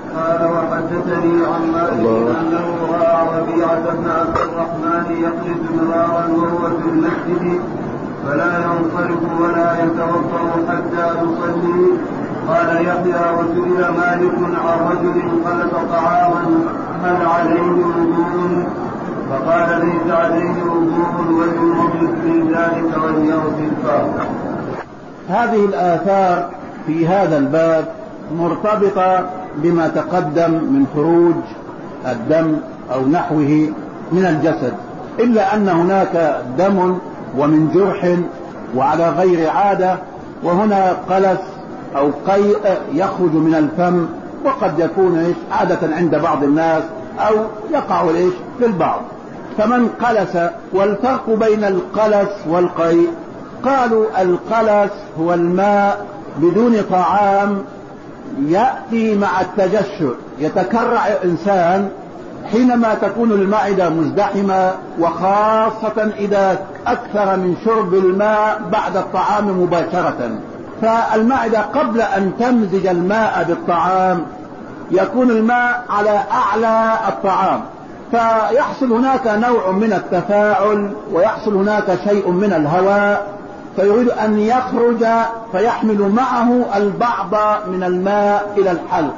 قال وحدثني عن مالك انه راى ربيعه بن عبد الرحمن يقلد مرارا وهو في المسجد فلا ينصرف ولا يتوضا حتى يصلي. قال يحيى وسئل مالك عن رجل خلق طعاما هل عليه وضوء؟ فقال ليس عليه وضوء وليمضي في ذلك وليغسل. هذه الآثار في هذا الباب مرتبطة بما تقدم من خروج الدم أو نحوه من الجسد، إلا أن هناك دم ومن جرح وعلى غير عادة، وهنا قلس أو قيء يخرج من الفم، وقد يكون عادة عند بعض الناس أو يقع للبعض. فمن قلس، والفرق بين القلس والقيء قالوا القلس هو الماء بدون طعام يأتي مع التجشؤ، يتكرع الإنسان حينما تكون المعدة مزدحمة، وخاصة إذا أكثر من شرب الماء بعد الطعام مباشرة. فالمعدة قبل أن تمزج الماء بالطعام يكون الماء على أعلى الطعام، فيحصل هناك نوع من التفاعل ويحصل هناك شيء من الهواء، فيريد أن يخرج فيحمل معه البعض من الماء إلى الحلق،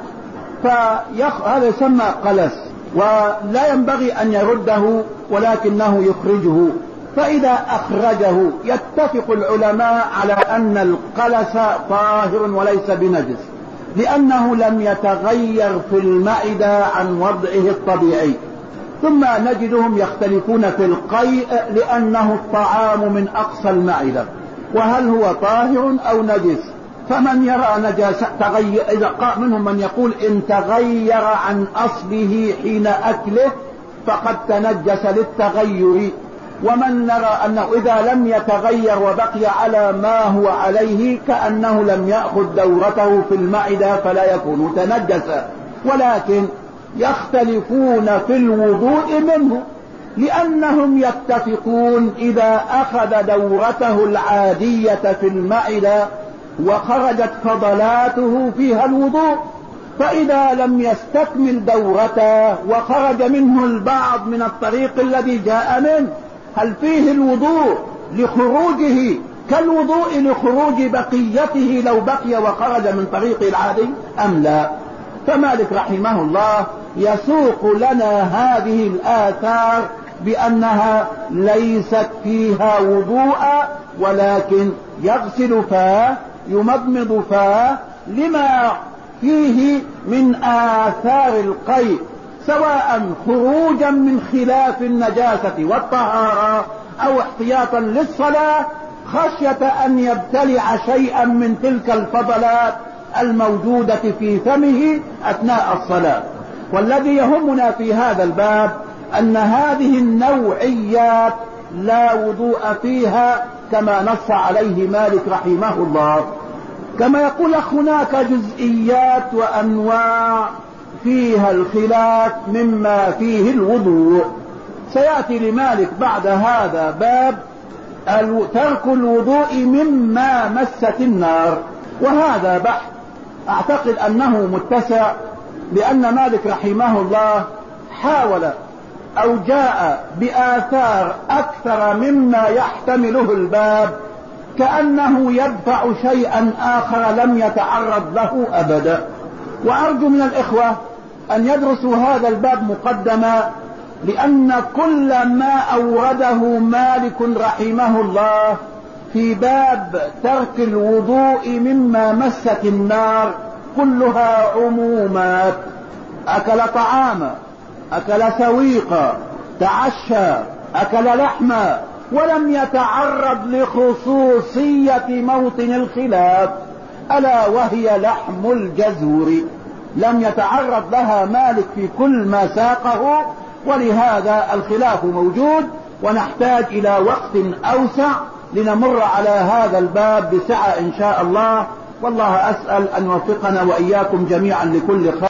هذا يسمى قلس، ولا ينبغي أن يرده ولكنه يخرجه. فإذا أخرجه يتفق العلماء على أن القلس طاهر وليس بنجس، لأنه لم يتغير في المعدة عن وضعه الطبيعي. ثم نجدهم يختلفون في القيء لأنه الطعام من أقصى المعدة، وهل هو طاهر أو نجس؟ فمن يرى نجاسة تغير، إذا منهم من يقول إن تغير عن أصله حين أكله فقد تنجس للتغير، ومن نرى أنه إذا لم يتغير وبقي على ما هو عليه كأنه لم يأخذ دورته في المعدة فلا يكون تنجسا. ولكن يختلفون في الوضوء منه، لأنهم يتفقون إذا أخذ دورته العادية في المعدة وخرجت فضلاته فيها الوضوء، فإذا لم يستكمل دورته وخرج منه البعض من الطريق الذي جاء منه، هل فيه الوضوء لخروجه كالوضوء لخروج بقيته لو بقي وخرج من طريقه العادي أم لا؟ فمالك رحمه الله يسوق لنا هذه الآثار بأنها ليست فيها وضوء، ولكن يغسل فاه يمضمض فاه لما فيه من آثار القيء، سواء خروجا من خلاف النجاسة والطهارة أو احتياطا للصلاة خشية أن يبتلع شيئا من تلك الفضلات الموجودة في فمه أثناء الصلاة. والذي يهمنا في هذا الباب أن هذه النوعيات لا وضوء فيها كما نص عليه مالك رحمه الله. كما يقول هناك جزئيات وأنواع فيها الخلاف مما فيه الوضوء. سيأتي لمالك بعد هذا باب ترك الوضوء مما مست النار، وهذا بحث أعتقد أنه متسع، لأن مالك رحمه الله حاول أو جاء بآثار أكثر مما يحتمله الباب، كأنه يدفع شيئا آخر لم يتعرض له أبدا. وأرجو من الإخوة أن يدرسوا هذا الباب مقدما، لأن كل ما أورده مالك رحمه الله في باب ترك الوضوء مما مست النار كلها عمومات. أكل طعاما، أكل سويقا، تعشى، أكل لحما، ولم يتعرض لخصوصية موطن الخلاف ألا وهي لحم الجزور، لم يتعرض لها مالك في كل ما ساقه، ولهذا الخلاف موجود، ونحتاج إلى وقت أوسع لنمر على هذا الباب بسعة إن شاء الله. والله أسأل أن يوفقنا وإياكم جميعا لكل خير.